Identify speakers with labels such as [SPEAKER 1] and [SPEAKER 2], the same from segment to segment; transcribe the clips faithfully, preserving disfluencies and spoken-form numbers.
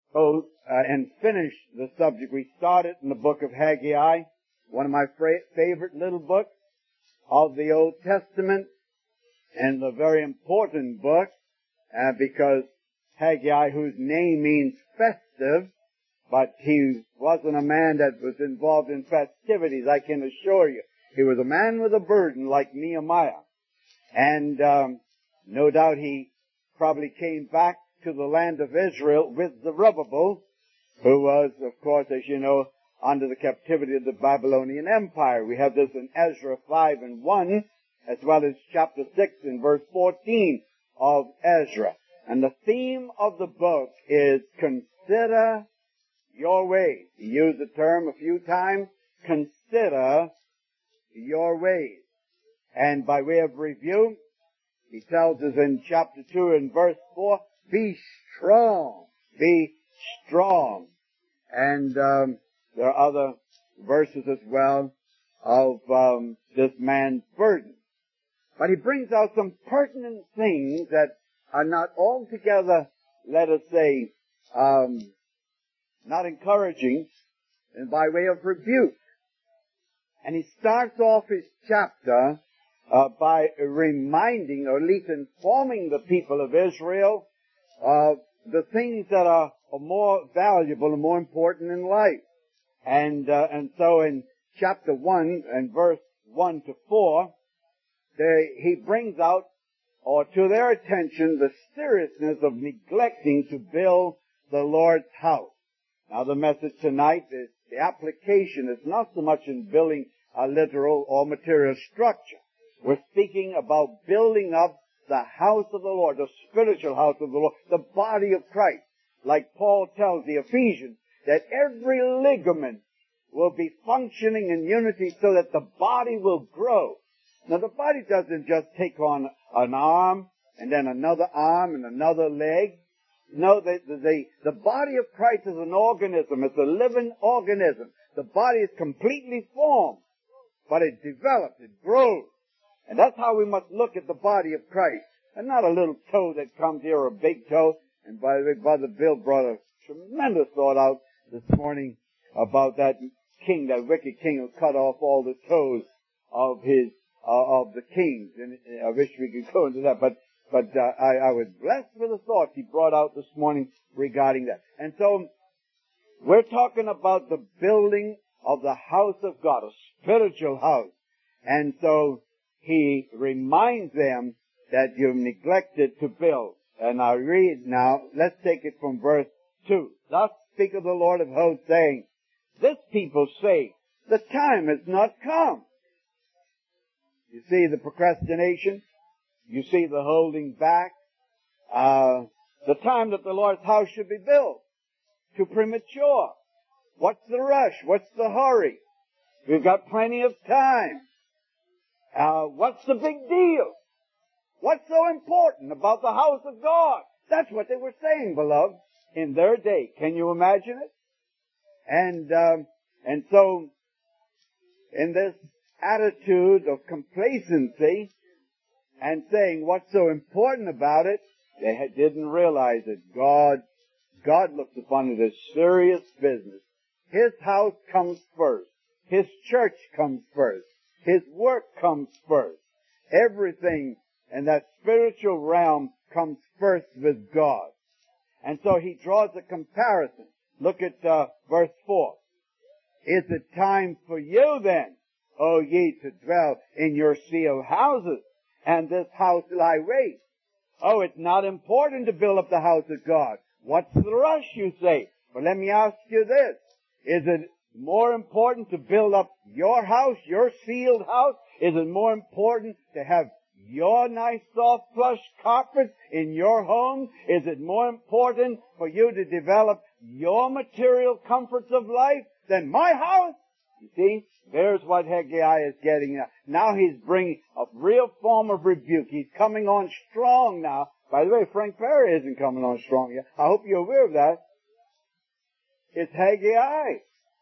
[SPEAKER 1] go uh, and finish the subject. We started in the book of Haggai, one of my fra- favorite little books of the Old Testament, and a very important book uh, because Haggai, whose name means festive, but he wasn't a man that was involved in festivities, I can assure you. He was a man with a burden like Nehemiah. And um, no doubt he probably came back to the land of Israel with Zerubbabel, who was, of course, as you know, under the captivity of the Babylonian Empire. We have this in Ezra five and one, as well as chapter six and verse fourteen of Ezra. And the theme of the book is consider your ways. He used the term a few times, consider your ways. And by way of review, he tells us in chapter two and verse four, be strong, be strong. And um, there are other verses as well of um, this man's burden. But he brings out some pertinent things that are not altogether, let us say, um, not encouraging, and by way of rebuke. And he starts off his chapter uh, by reminding, or at least informing the people of Israel of the things that are, are more valuable and more important in life. And uh, and so in chapter one and verse one to four, they, he brings out, or to their attention, the seriousness of neglecting to build the Lord's house. Now the message tonight is the application is not so much in building a literal or material structure. We're speaking about building up the house of the Lord, the spiritual house of the Lord, the body of Christ. Like Paul tells the Ephesians, that every ligament will be functioning in unity so that the body will grow. Now the body doesn't just take on an arm and then another arm and another leg. No, the, the, the body of Christ is an organism. It's a living organism. The body is completely formed, but it develops, it grows. And that's how we must look at the body of Christ. And not a little toe that comes here or a big toe. And by the way, Brother Bill brought a tremendous thought out this morning about that king, that wicked king who cut off all the toes of his, uh, of the kings. And I wish we could go into that, but But uh, I, I was blessed with the thoughts he brought out this morning regarding that. And so, we're talking about the building of the house of God, a spiritual house. And so, he reminds them that you've neglected to build. And I read now, let's take it from verse two. Thus speaketh the Lord of hosts, saying, this people say, the time has not come. You see the procrastination? You see the holding back. Uh, the time that the Lord's house should be built. Too premature. What's the rush? What's the hurry? We've got plenty of time. Uh, what's the big deal? What's so important about the house of God? That's what they were saying, beloved, in their day. Can you imagine it? And, um, and so, in this attitude of complacency, and saying what's so important about it, they had, didn't realize that God, God looks upon it as serious business. His house comes first. His church comes first. His work comes first. Everything in that spiritual realm comes first with God. And so he draws a comparison. Look at uh, verse four. Is it time for you then, O ye, to dwell in your sealed houses? And this house lie waste. Oh, it's not important to build up the house of God. What's the rush, you say? But let me ask you this. Is it more important to build up your house, your sealed house? Is it more important to have your nice soft plush carpet in your home? Is it more important for you to develop your material comforts of life than my house? You see, there's what Haggai is getting at. Now he's bringing a real form of rebuke. He's coming on strong now. By the way, Frank Perry isn't coming on strong yet. I hope you're aware of that. It's Haggai.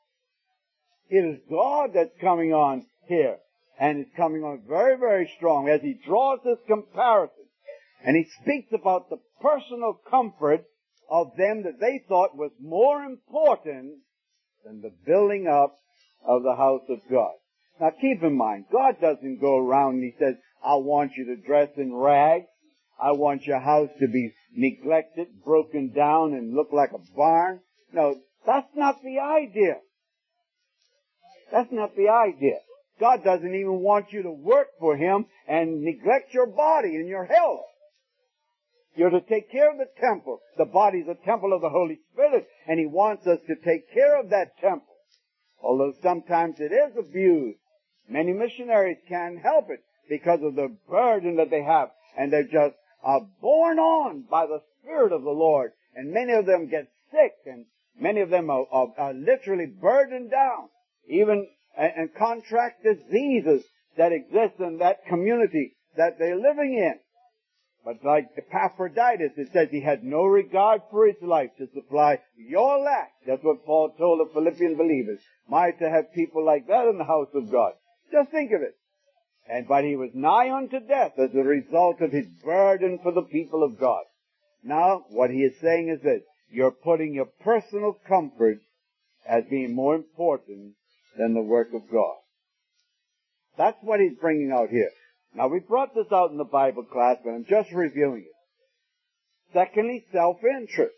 [SPEAKER 1] It is God that's coming on here. And it's coming on very, very strong as he draws this comparison. And he speaks about the personal comfort of them that they thought was more important than the building up of the house of God. Now keep in mind, God doesn't go around and He says, I want you to dress in rags. I want your house to be neglected, broken down, and look like a barn. No, that's not the idea. That's not the idea. God doesn't even want you to work for Him and neglect your body and your health. You're to take care of the temple. The body is a temple of the Holy Spirit, and He wants us to take care of that temple. Although sometimes it is abused. Many missionaries can't help it because of the burden that they have, and they're just are borne on by the Spirit of the Lord. And many of them get sick, and many of them are, are, are literally burdened down, even and, and contract diseases that exist in that community that they're living in. But like Epaphroditus, it says he had no regard for his life to supply your lack. That's what Paul told the Philippian believers. Am to have people like that in the house of God? Just think of it. And but he was nigh unto death as a result of his burden for the people of God. Now, what he is saying is this: you're putting your personal comfort as being more important than the work of God. That's what he's bringing out here. Now, we brought this out in the Bible class, but I'm just reviewing it. Secondly, self-interest.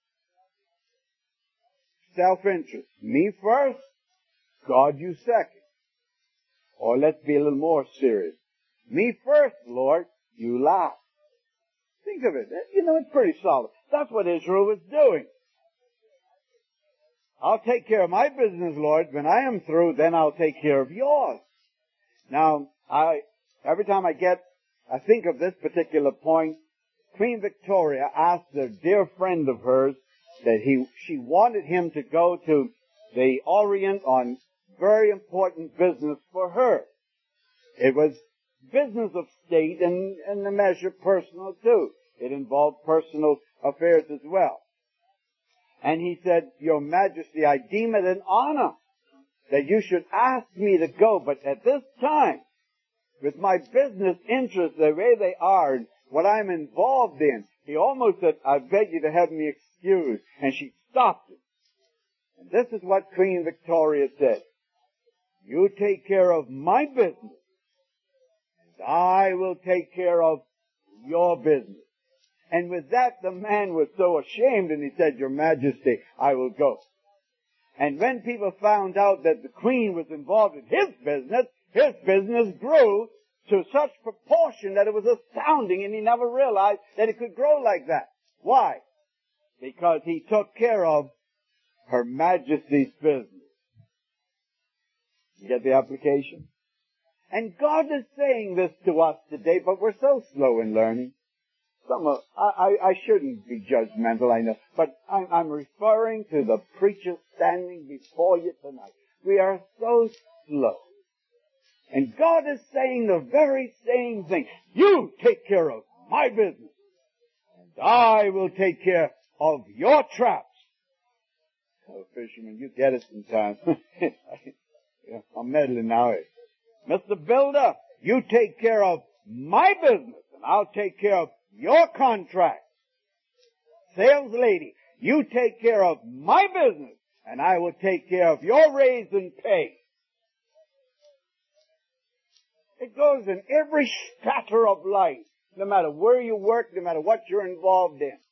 [SPEAKER 1] Self-interest. Me first, God you second. Or let's be a little more serious. Me first, Lord, you last. Think of it. You know, it's pretty solid. That's what Israel was doing. I'll take care of my business, Lord. When I am through, then I'll take care of yours. Now, I, every time I get, I think of this particular point, Queen Victoria asked a dear friend of hers that he, she wanted him to go to the Orient on very important business for her. It was business of state and, and a measure personal too. It involved personal affairs as well. And he said, Your Majesty, I deem it an honor that you should ask me to go, but at this time, with my business interests the way they are and what I'm involved in, he almost said, I beg you to have me excused. And she stopped it. And this is what Queen Victoria said. You take care of my business, and I will take care of your business. And with that, the man was so ashamed, and he said, Your Majesty, I will go. And when people found out that the Queen was involved in his business, his business grew to such proportion that it was astounding, and he never realized that it could grow like that. Why? Because he took care of Her Majesty's business. You get the application? And God is saying this to us today, but we're so slow in learning. Some of, I, I, I shouldn't be judgmental, I know, but I'm, I'm referring to the preacher standing before you tonight. We are so slow. And God is saying the very same thing. You take care of my business, and I will take care of your traps. Oh, fisherman, you get it sometimes. Yeah, I'm meddling now. Mister Builder, you take care of my business, and I'll take care of your contract. Sales lady, you take care of my business, and I will take care of your raise and pay. It goes in every strata of life, no matter where you work, no matter what you're involved in.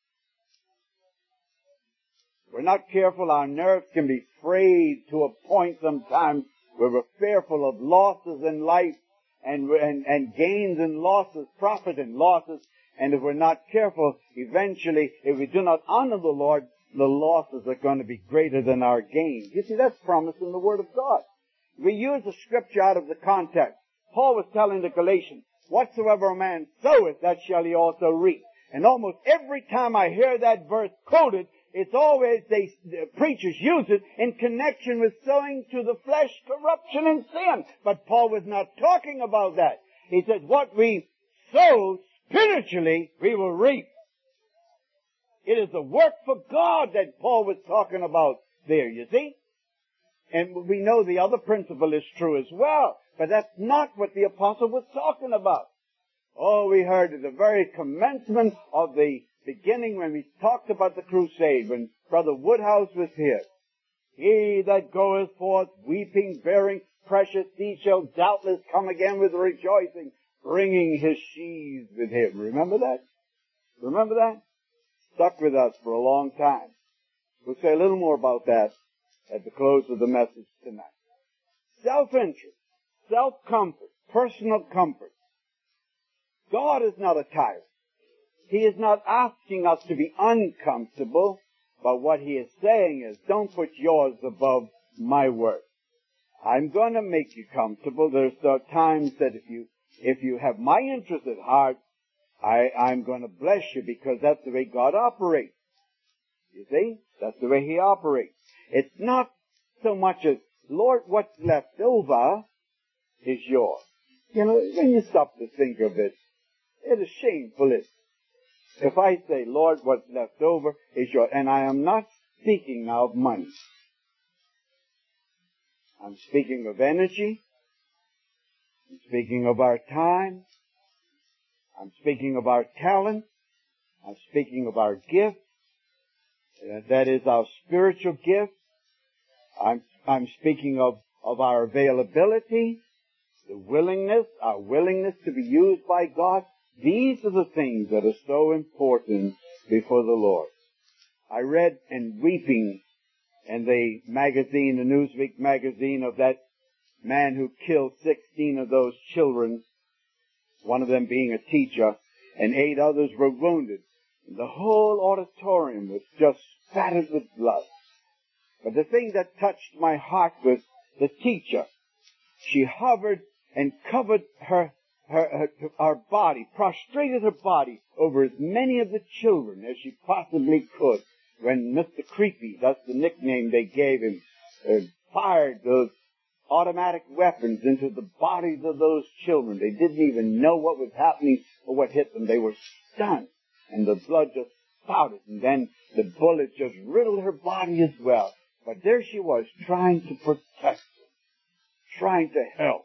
[SPEAKER 1] We're not careful, our nerves can be frayed to a point sometimes where we're fearful of losses in life and, and, and gains and losses, profit and losses. And if we're not careful, eventually, if we do not honor the Lord, the losses are going to be greater than our gains. You see, that's promised in the Word of God. We use the scripture out of the context. Paul was telling the Galatians, whatsoever a man soweth, that shall he also reap. And almost every time I hear that verse quoted, it's always, they, the preachers use it in connection with sowing to the flesh corruption and sin. But Paul was not talking about that. He said, what we sow spiritually, we will reap. It is the work for God that Paul was talking about there, you see? And we know the other principle is true as well. But that's not what the apostle was talking about. Oh, we heard at the very commencement of the beginning when we talked about the crusade, when Brother Woodhouse was here. He that goeth forth weeping, bearing precious seed shall doubtless come again with rejoicing, bringing his sheaves with him. Remember that? Remember that? Stuck with us for a long time. We'll say a little more about that at the close of the message tonight. Self-interest, self-comfort, personal comfort. God is not a tyrant. He is not asking us to be uncomfortable, but what he is saying is, don't put yours above my word. I'm going to make you comfortable. There's there are times that if you if you have my interest at heart, I, I'm going to bless you because that's the way God operates. You see? That's the way he operates. It's not so much as, Lord, what's left over is yours. You know, when you stop to think of it, it is shameful, isn't it? If I say, Lord, what's left over is yours, and I am not speaking now of money. I'm speaking of energy. I'm speaking of our time. I'm speaking of our talent. I'm speaking of our gift. That is our spiritual gift. I'm, I'm speaking of, of our availability, the willingness, our willingness to be used by God. These are the things that are so important before the Lord. I read in Weeping in the magazine, the Newsweek magazine, of that man who killed sixteen of those children, one of them being a teacher, and eight others were wounded. The whole auditorium was just spattered with blood. But the thing that touched my heart was the teacher. She hovered and covered her, her, her, her body, prostrated her body over as many of the children as she possibly could. When Mister Creepy, that's the nickname they gave him, uh, fired those automatic weapons into the bodies of those children. They didn't even know what was happening or what hit them. They were stunned, and the blood just spouted, and then the bullet just riddled her body as well. But there she was, trying to protect them, trying to help.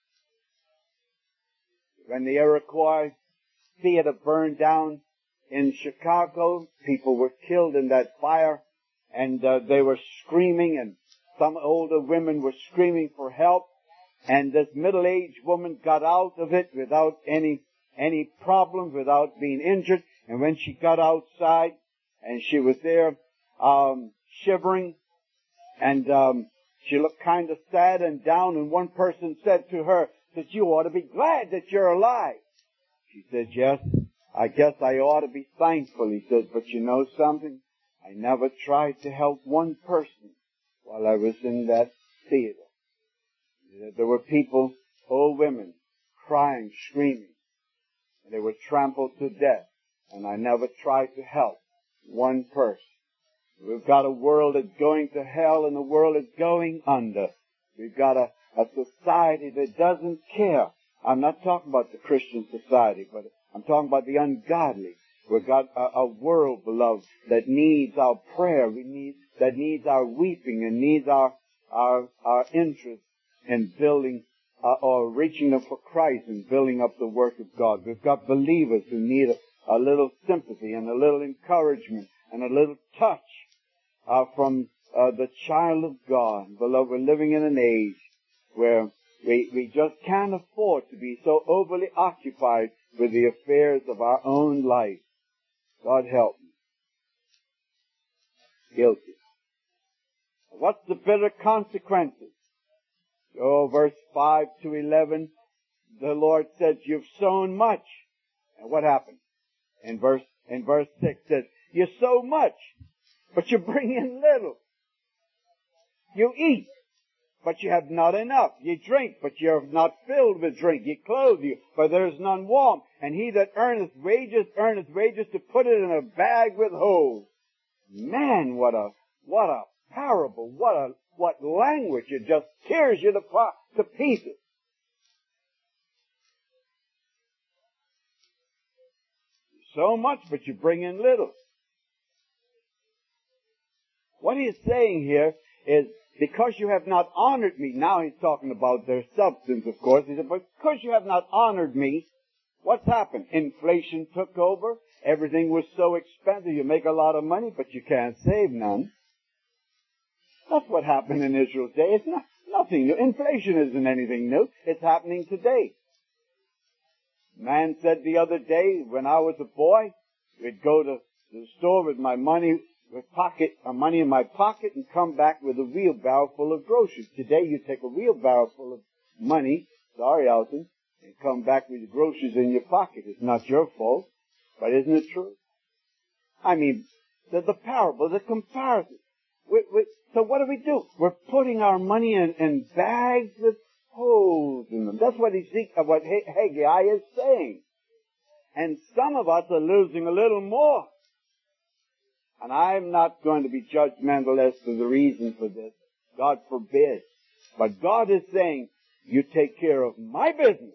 [SPEAKER 1] When the Iroquois theater burned down in Chicago, people were killed in that fire, and uh, they were screaming, and some older women were screaming for help, and this middle-aged woman got out of it without any any problems, without being injured. And when she got outside, and she was there um, shivering, and um, she looked kind of sad and down, and one person said to her that you ought to be glad that you're alive. She said, yes, I guess I ought to be thankful. He said, but you know something? I never tried to help one person while I was in that theater. There were people, old women, crying, screaming. And they were trampled to death. And I never tried to help one person. We've got a world that's going to hell, and the world is going under. We've got a, a society that doesn't care. I'm not talking about the Christian society, but I'm talking about the ungodly. We've got a, a world, beloved, that needs our prayer. We need, that needs our weeping and needs our, our, our interest in building, uh, or reaching them for Christ and building up the work of God. We've got believers who need a, a little sympathy and a little encouragement and a little touch, uh, from, uh, the child of God. Beloved, we're living in an age where we, we just can't afford to be so overly occupied with the affairs of our own life. God help me. Guilty. What's the bitter consequences? Oh, verse five to eleven, the Lord says, you've sown much. And what happened? In verse, in verse six says, you sow much, but you bring in little. You eat, but you have not enough. You drink, but you're not filled with drink. You clothe you, but there is none warm. And he that earneth wages, earneth wages to put it in a bag with holes. Man, what a, what a parable, what a, what language. It just tears you to, to pieces. So much, but you bring in little. What he's saying here is, because you have not honored me, now he's talking about their substance, of course. He said, but because you have not honored me, what's happened? Inflation took over, everything was so expensive. You make a lot of money, but you can't save none. That's what happened in Israel's day. It's not, nothing new. Inflation isn't anything new. It's happening today. Man said the other day, when I was a boy, we'd go to the store with my money, with pocket, uh, money in my pocket, and come back with a wheelbarrow full of groceries. Today, you take a wheelbarrow full of money, sorry, Alton, and come back with your groceries in your pocket. It's not your fault, but isn't it true? I mean, the, the parable, the comparison. We, we, so what do we do? We're putting our money in, in bags with holes in them. That's what Ezekiel, what Haggai is saying. And some of us are losing a little more. And I'm not going to be judgmental as to the reason for this. God forbid. But God is saying, you take care of my business,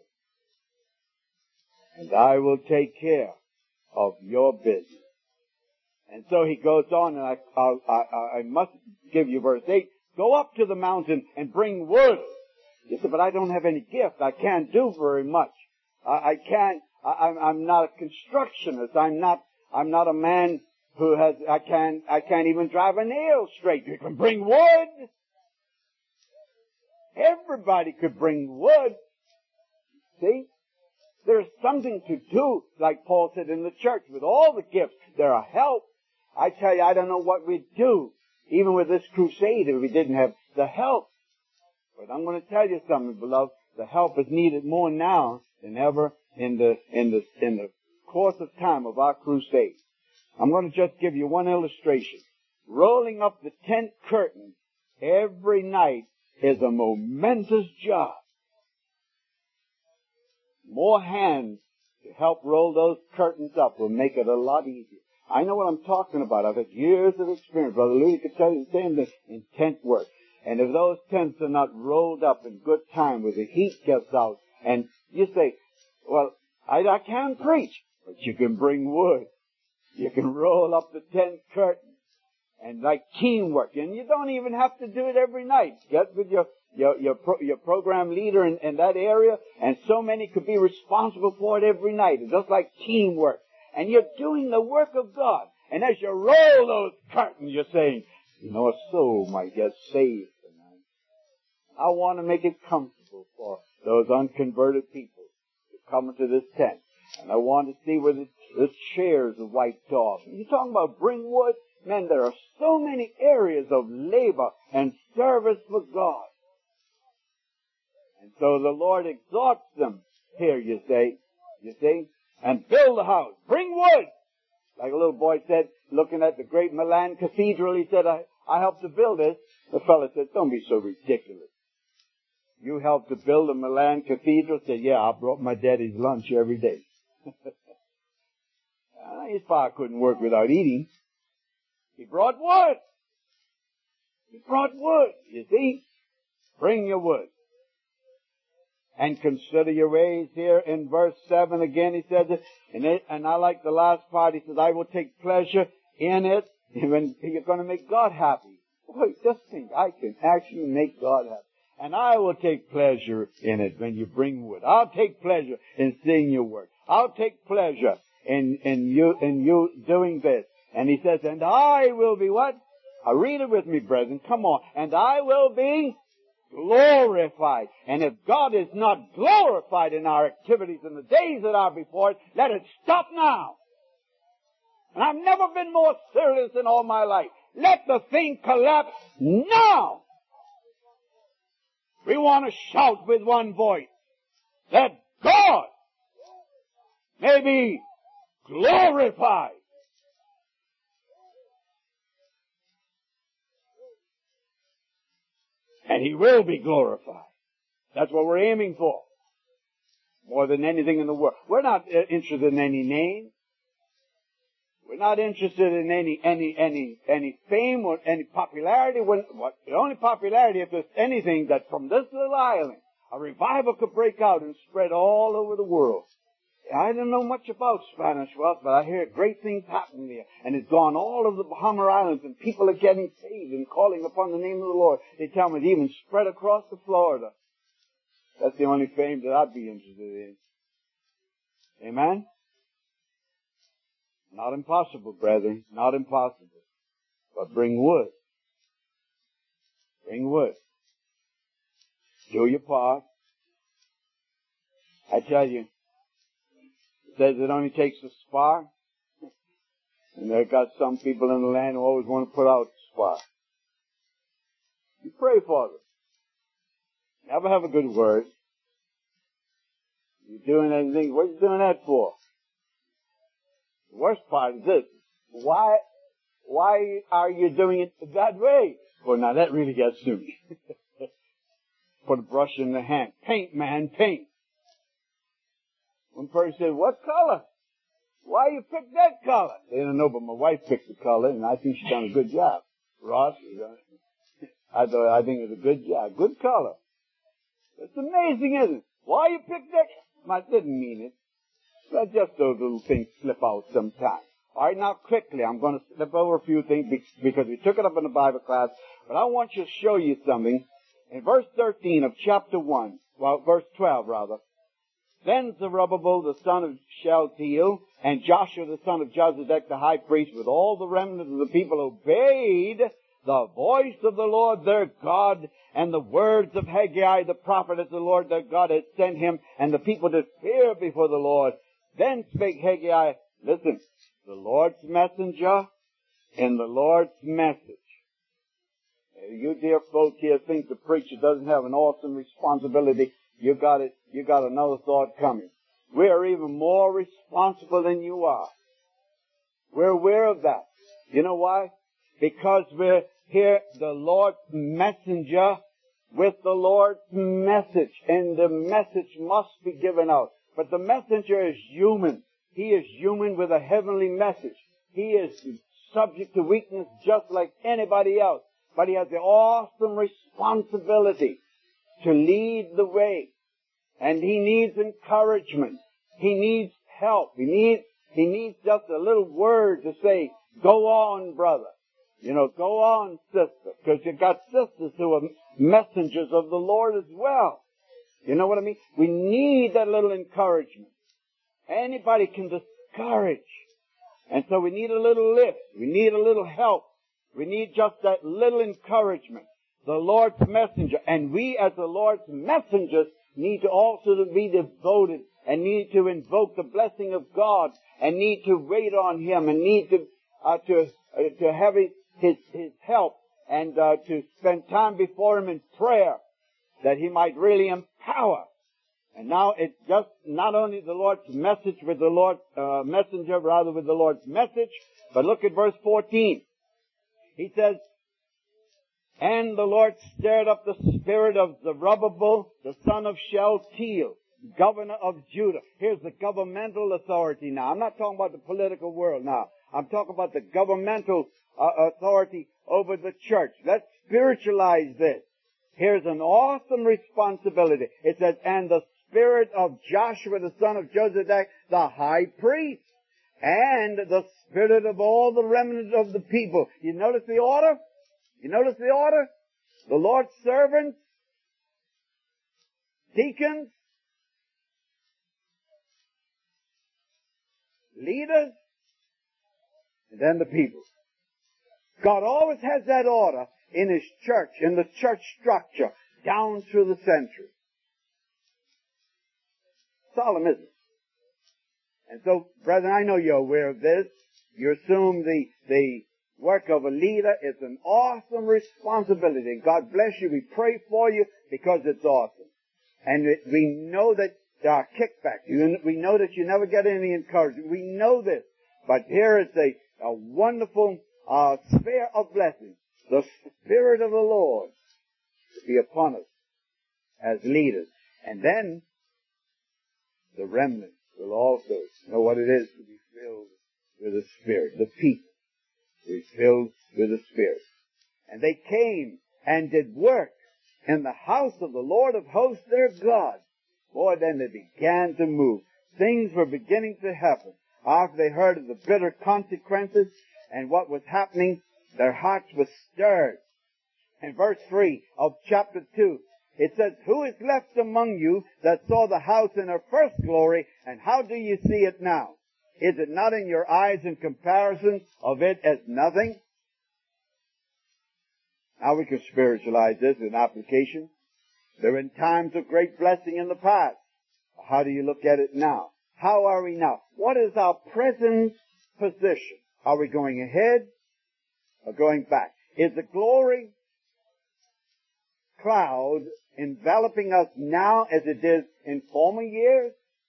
[SPEAKER 1] and I will take care of your business. And so he goes on, and I, I, I, I must give you verse eight. Go up to the mountain and bring wood. He said, but I don't have any gift. I can't do very much. I, I can't, I, I'm not a constructionist. I'm not, I'm not a man who has, I can't, I can't even drive a nail straight. You can bring wood. Everybody could bring wood. See? There's something to do, like Paul said in the church, with all the gifts. There are help. I tell you, I don't know what we'd do, even with this crusade, if we didn't have the help. But I'm going to tell you something, beloved. The help is needed more now than ever in the, in the, in the course of time of our crusade. I'm going to just give you one illustration. Rolling up the tent curtain every night is a momentous job. More hands to help roll those curtains up will make it a lot easier. I know what I'm talking about. I've had years of experience. Brother Louis could tell you the same thing in tent work. And if those tents are not rolled up in good time where the heat gets out, and you say, well, I, I can't preach, but you can bring wood. You can roll up the tent curtain. And like teamwork. And you don't even have to do it every night. Get with your your your, pro, your program leader in, in that area, and so many could be responsible for it every night. It's just like teamwork. And you're doing the work of God. And as you roll those curtains, you're saying, you know, a soul might get saved tonight. I want to make it comfortable for those unconverted people to come into this tent. And I want to see where the, the chairs are wiped off. You're talking about bring wood? Man, there are so many areas of labor and service for God. And so the Lord exhorts them here, you say, you see, and build the house. Bring wood. Like a little boy said, looking at the great Milan Cathedral, he said, I, I helped to build it. The fellow said, don't be so ridiculous. You helped to build the Milan Cathedral? Said, yeah, I brought my daddy's lunch every day. His father couldn't work without eating. He brought wood. He brought wood, you see. Bring your wood. And consider your ways here in verse seven again. He says, and, it, and I like the last part. He says, I will take pleasure in it when you're going to make God happy. Boy, just think, I can actually make God happy. And I will take pleasure in it when you bring wood. I'll take pleasure in seeing your work. I'll take pleasure in, in you, in you doing this. And he says, and I will be what? I'll read it with me, brethren. Come on. And I will be glorified. And if God is not glorified in our activities in the days that are before us, let it stop now. And I've never been more serious in all my life. Let the thing collapse now. We want to shout with one voice that God may be glorified. And He will be glorified. That's what we're aiming for. More than anything in the world. We're not interested in any name. We're not interested in any, any, any, any fame or any popularity. When, what, the only popularity, if there's anything that from this little island, a revival could break out and spread all over the world. I don't know much about Spanish Wells, but I hear great things happening there. And it's gone all over the Bahama Islands, and people are getting saved and calling upon the name of the Lord. They tell me it even spread across to Florida. That's the only fame that I'd be interested in. Amen? Not impossible, brethren. Not impossible. But bring wood. Bring wood. Do your part. I tell you, it says it only takes a spark. And there got some people in the land who always want to put out the spark. You pray for them. Never have a good word. You're doing anything, what are you doing that for? The worst part is this. Why, why are you doing it that way? Well, now that really gets to me. Put a brush in the hand. Paint, man, paint. One person said, what color? Why you pick that color? They don't know, but my wife picked the color, and I think she's done a good job. Ross, I thought, I think it's a good job. Good color. It's amazing, isn't it? Why you pick that? I didn't mean it. But just those little things slip out sometimes. All right, now quickly, I'm going to slip over a few things because we took it up in the Bible class, but I want you to show you something. In verse thirteen of chapter one, well, verse twelve rather, then Zerubbabel the son of Shealtiel and Joshua the son of Jozadak the high priest with all the remnant of the people obeyed the voice of the Lord their God and the words of Haggai the prophet as the Lord their God had sent him, and the people did fear before the Lord. Then spake Haggai, listen, the Lord's messenger and the Lord's message. You dear folk here think the preacher doesn't have an awesome responsibility. You got it. You got another thought coming. We are even more responsible than you are. We're aware of that. You know why? Because we're here, the Lord's messenger with the Lord's message, and the message must be given out. But the messenger is human. He is human with a heavenly message. He is subject to weakness just like anybody else. But he has the awesome responsibility to lead the way. And he needs encouragement. He needs help. He needs, he needs just a little word to say, go on, brother. You know, go on, sister. Because you've got sisters who are messengers of the Lord as well. You know what I mean? We need that little encouragement. Anybody can discourage. And so we need a little lift. We need a little help. We need just that little encouragement. The Lord's messenger. And we as the Lord's messengers need to also be devoted and need to invoke the blessing of God and need to wait on Him and need to uh, to uh, to have His his, his help and uh, to spend time before Him in prayer that He might really empower. And now it's just not only the Lord's message with the Lord's uh, messenger, rather with the Lord's message, but look at verse fourteen. He says, and the Lord stirred up the spirit of Zerubbabel, the son of Shealtiel, governor of Judah. Here's the governmental authority now. I'm not talking about the political world now. I'm talking about the governmental uh, authority over the church. Let's spiritualize this. Here's an awesome responsibility. It says, and the spirit of Joshua, the son of Jozadak, the high priest, and the spirit of all the remnant of the people. You notice the order? You notice the order? The Lord's servants, deacons, leaders, and then the people. God always has that order in His church, in the church structure, down through the centuries. Solemn, isn't it? And so, brethren, I know you're aware of this. You assume the, the work of a leader is an awesome responsibility. And God bless you. We pray for you because it's awesome. And it, we know that there are kickbacks. You, we know that you never get any encouragement. We know this. But here is a, a wonderful uh, sphere of blessing. The Spirit of the Lord to be upon us as leaders. And then the remnant will also know what it is to be filled with the Spirit. The people will be filled with the Spirit. And they came and did work in the house of the Lord of hosts their God. Boy, then they began to move. Things were beginning to happen. After they heard of the bitter consequences and what was happening, their hearts were stirred. In verse three of chapter two, it says, who is left among you that saw the house in her first glory, and how do you see it now? Is it not in your eyes in comparison of it as nothing? Now we can spiritualize this in application. There have been times of great blessing in the past. How do you look at it now? How are we now? What is our present position? Are we going ahead or going back? Is the glory cloud enveloping us now as it did in former years?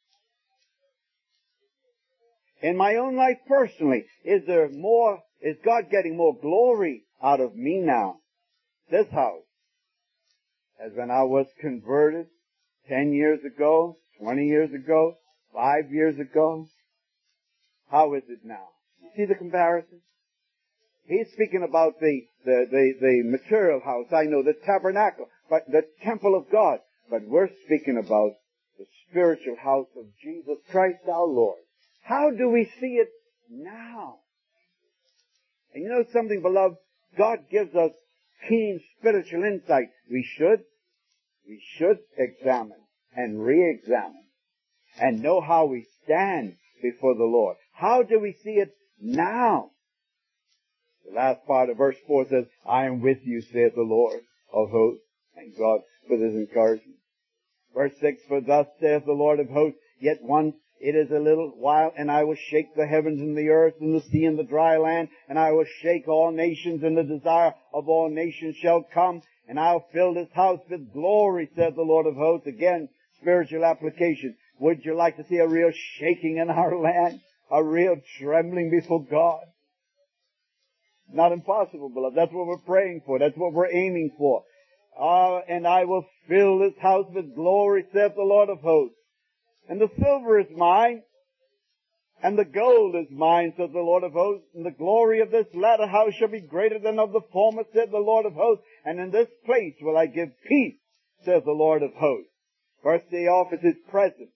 [SPEAKER 1] In my own life personally, is there more, is God getting more glory out of me now? This house, as when I was converted ten years ago, twenty years ago, five years ago. How is it now? You see the comparison? He's speaking about the, the, the, the material house, I know, the tabernacle, but the temple of God. But we're speaking about the spiritual house of Jesus Christ our Lord. How do we see it now? And you know something, beloved? God gives us keen spiritual insight. We should, we should examine and re-examine and know how we stand before the Lord. How do we see it now? The last part of verse four says, I am with you, saith the Lord of hosts. Thank God for this encouragement. Verse six, for thus saith the Lord of hosts, yet once it is a little while, and I will shake the heavens and the earth and the sea and the dry land, and I will shake all nations, and the desire of all nations shall come, and I'll fill this house with glory, saith the Lord of hosts. Again, spiritual application. Would you like to see a real shaking in our land? A real trembling before God? Not impossible, beloved. That's what we're praying for. That's what we're aiming for. Ah, uh, and I will fill this house with glory, saith the Lord of hosts. And the silver is mine, and the gold is mine, saith the Lord of hosts. And the glory of this latter house shall be greater than of the former, saith the Lord of hosts. And in this place will I give peace, saith the Lord of hosts. First he offers his presence.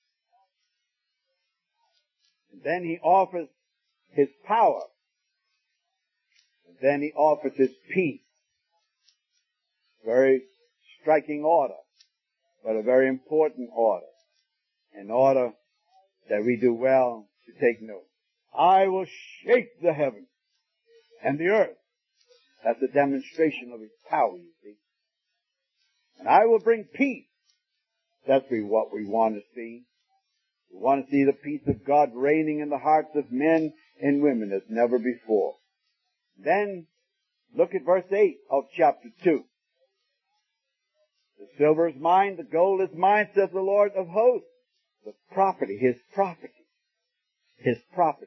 [SPEAKER 1] And then he offers his power. And then he offers his peace. Very striking order, but a very important order. In order that we do well to take note. I will shake the heavens and the earth. That's a demonstration of his power, you see. And I will bring peace. That's what we want to see. We want to see the peace of God reigning in the hearts of men and women as never before. Then, look at verse eight of chapter two. The silver is mine, the gold is mine, says the Lord of hosts. The property, his property, his property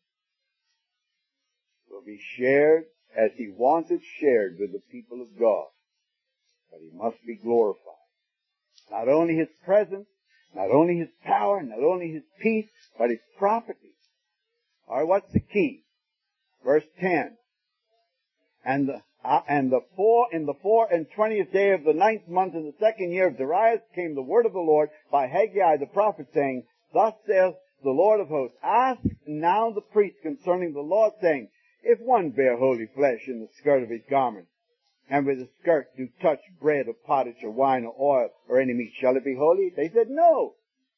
[SPEAKER 1] will be shared as he wants it shared with the people of God. But he must be glorified. Not only his presence, not only his power, not only his peace, but his property. All right, what's the key? Verse ten. And the Uh, and the four, in the four and twentieth day of the ninth month in the second year of Darius came the word of the Lord by Haggai the prophet, saying, Thus saith the Lord of hosts, ask now the priest concerning the law, saying, If one bear holy flesh in the skirt of his garment, and with the skirt do touch bread or pottage or wine or oil or any meat, shall it be holy? They said, No.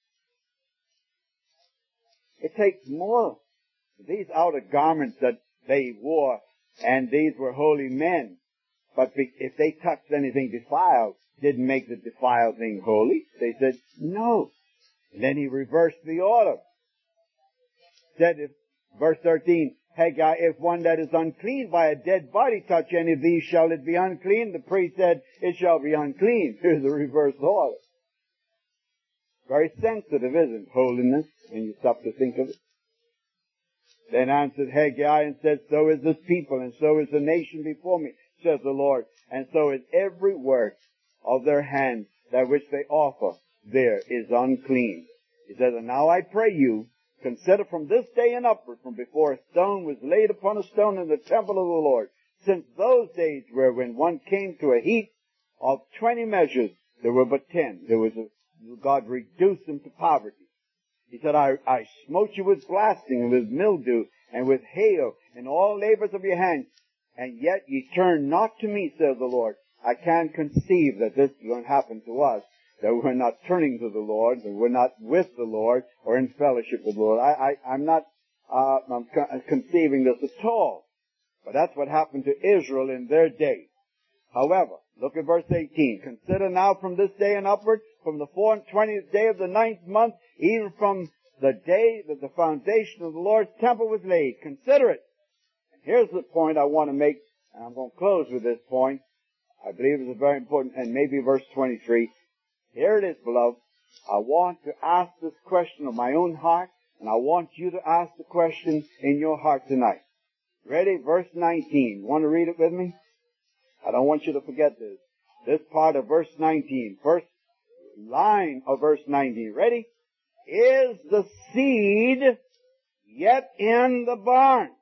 [SPEAKER 1] It takes more. These outer garments that they wore, and these were holy men. But if they touched anything defiled, didn't make the defiled thing holy. They said, no. And then he reversed the order. Said, if, verse thirteen, Haggai, if one that is unclean by a dead body touch any of these, shall it be unclean? The priest said, it shall be unclean. Here's the reverse order. Very sensitive, isn't it? Holiness, when you stop to think of it. Then answered Haggai and said, So is this people, and so is the nation before me, says the Lord, and so is every work of their hands, that which they offer there is unclean. He says, And now I pray you, consider from this day and upward, from before a stone was laid upon a stone in the temple of the Lord, since those days were when one came to a heap of twenty measures, there were but ten. There was a, God reduced them to poverty. He said, I, I smote you with blasting, and with mildew, and with hail, and all labors of your hands, and yet ye turn not to me, says the Lord. I can't conceive that this is going to happen to us. that we're not turning to the Lord, that we're not with the Lord or in fellowship with the Lord. I, I, I'm not uh, I'm con- conceiving this at all. But that's what happened to Israel in their day. However, look at verse eighteen. Consider now from this day and upward, from the four and twentieth day of the ninth month, even from the day that the foundation of the Lord's temple was laid. Consider it. And here's the point I want to make, and I'm going to close with this point. I believe it's very important, and maybe verse twenty-three. Here it is, beloved. I want to ask this question of my own heart, and I want you to ask the question in your heart tonight. Ready? Verse nineteen. Want to read it with me? I don't want you to forget this. This part of verse nineteen. First line of verse nineteen. Ready? Is the seed yet in the barn?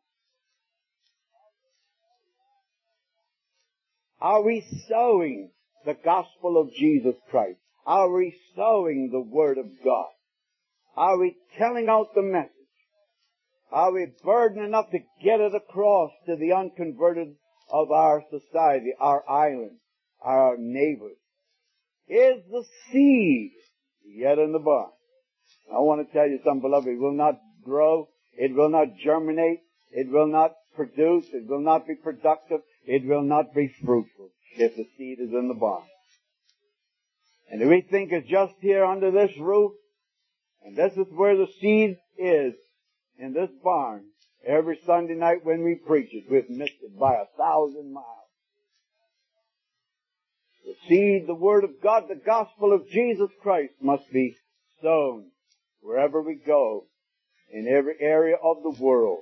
[SPEAKER 1] Are we sowing the gospel of Jesus Christ? Are we sowing the word of God? Are we telling out the message? Are we burdened enough to get it across to the unconverted of our society, our island, our neighbors? Is the seed yet in the barn? I want to tell you something, beloved. It will not grow. It will not germinate. It will not produce. It will not be productive. It will not be fruitful if the seed is in the barn. And if we think it's just here under this roof, and this is where the seed is, in this barn, every Sunday night when we preach it, we've missed it by a thousand miles. The seed, the Word of God, the gospel of Jesus Christ must be sown wherever we go, in every area of the world.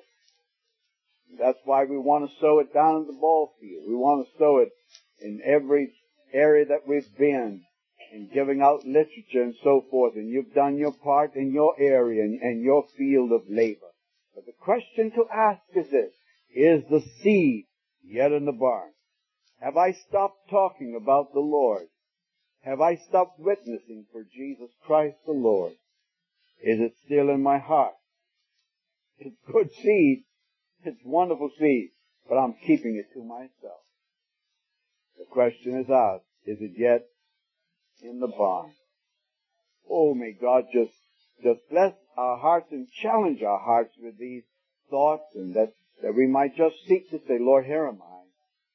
[SPEAKER 1] That's why we want to sow it down in the ball field. We want to sow it in every area that we've been, in giving out literature and so forth. And you've done your part in your area and, and your field of labor. But the question to ask is this: is the seed yet in the barn? Have I stopped talking about the Lord? Have I stopped witnessing for Jesus Christ the Lord? Is it still in my heart? It's good seed. It's wonderful seed. But I'm keeping it to myself. The question is asked: is it yet in the barn? Oh, may God just, just bless our hearts and challenge our hearts with these thoughts, and that, that we might just seek to say, Lord, here am I.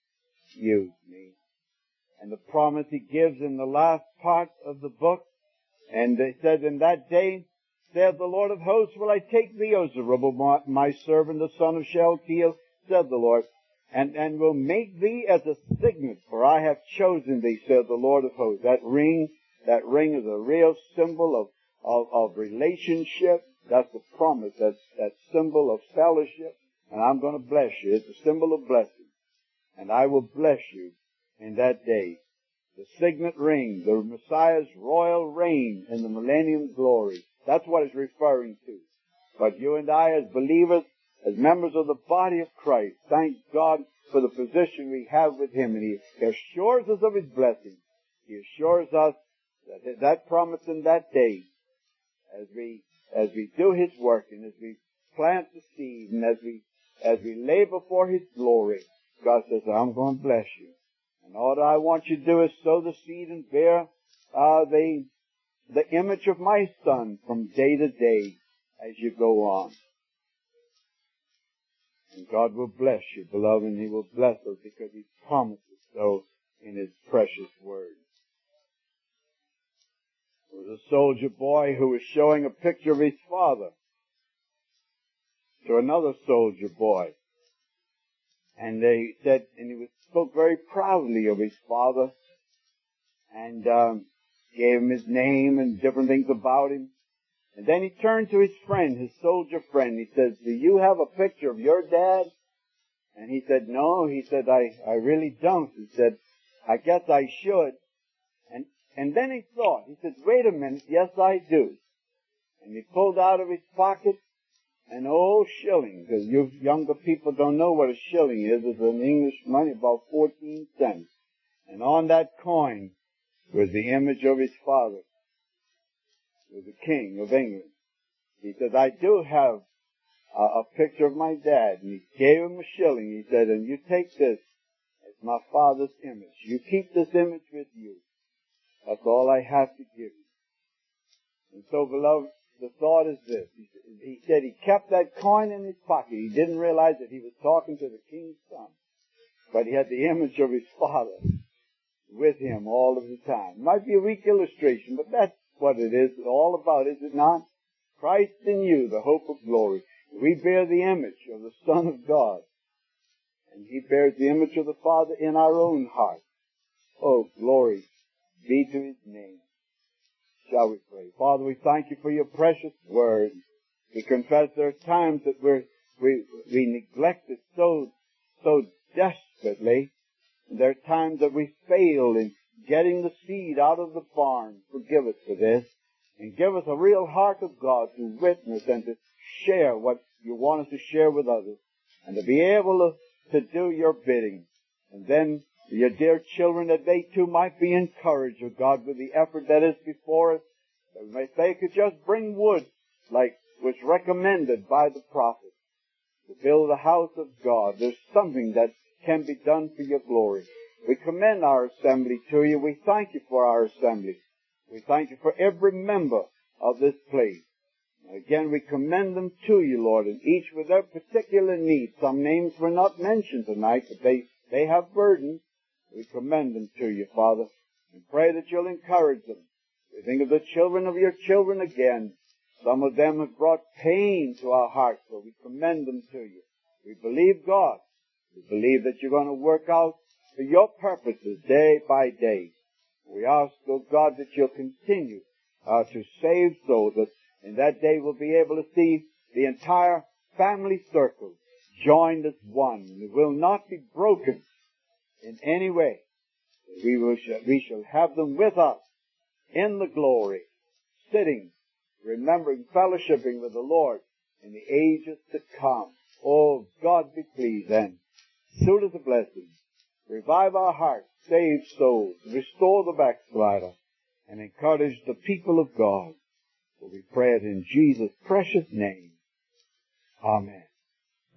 [SPEAKER 1] Use me. And the promise He gives in the last part of the book, and it says, in that day, saith the Lord of hosts, will I take thee, O Zerubbabel, my servant, the son of Shealtiel, said the Lord, and, and will make thee as a signet, for I have chosen thee, said the Lord of hosts. That ring, that ring is a real symbol of, of, of relationship. That's the promise, that, that symbol of fellowship. And I'm going to bless you. It's a symbol of blessing. And I will bless you in that day. The signet ring, the Messiah's royal reign in the millennium glory. That's what it's referring to. But you and I, as believers, as members of the body of Christ, thank God for the position we have with Him. And He assures us of His blessing. He assures us that that promise in that day, as we, as we do His work and as we plant the seed and as we, as we labor for His glory, God says, I'm going to bless you. And all that I want you to do is sow the seed and bear uh, the the image of my Son from day to day as you go on. And God will bless you, beloved, and He will bless us because He promises so in His precious word. There was a soldier boy who was showing a picture of his father to another soldier boy. And they said, and he was, spoke very proudly of his father, and um, gave him his name and different things about him. And then he turned to his friend, his soldier friend. He says, do you have a picture of your dad? And he said, no. He said, I, I really don't. He said, I guess I should. And, and then he thought, he said, wait a minute, yes I do. And he pulled out of his pocket an old shilling, because you younger people don't know what a shilling is. It's an English money, about fourteen cents. And on that coin was the image of his father, was the King of England. He said, I do have a, a picture of my dad. And he gave him a shilling. He said, and you take this as my father's image. You keep this image with you. That's all I have to give you. And so, beloved, the thought is this. He, he said he kept that coin in his pocket. He didn't realize that he was talking to the king's son. But he had the image of his father with him all of the time. It might be a weak illustration, but that's what it is all about, is it not? Christ in you, the hope of glory. We bear the image of the Son of God. And he bears the image of the Father in our own heart. Oh, glory be to his name. Shall we pray? Father, we thank you for your precious word. We confess there are times that we're, we we neglect it so, so desperately. There are times that we fail in getting the seed out of the barn. Forgive us for this. And give us a real heart of God to witness and to share what you want us to share with others. And to be able to, to do your bidding. And then your dear children, that they too might be encouraged, oh God, with the effort that is before us. That they could just bring wood, like was recommended by the prophet, to build the house of God. There's something that can be done for your glory. We commend our assembly to you. We thank you for our assembly. We thank you for every member of this place. And again, we commend them to you, Lord, and each with their particular needs. Some names were not mentioned tonight, but they, they have burdens. We commend them to you, Father, and pray that you'll encourage them. We think of the children of your children again. Some of them have brought pain to our hearts, so we commend them to you. We believe God. We believe that you're going to work out for your purposes day by day. We ask, oh God, that you'll continue uh, to save souls, that in that day we'll be able to see the entire family circle joined as one. It will not be broken in any way. We, will, we shall have them with us in the glory, sitting, remembering, fellowshipping with the Lord in the ages to come. Oh, God be pleased then. Suit us a blessing. Revive our hearts, save souls, restore the backslider, and encourage the people of God. For we pray it in Jesus' precious name. Amen.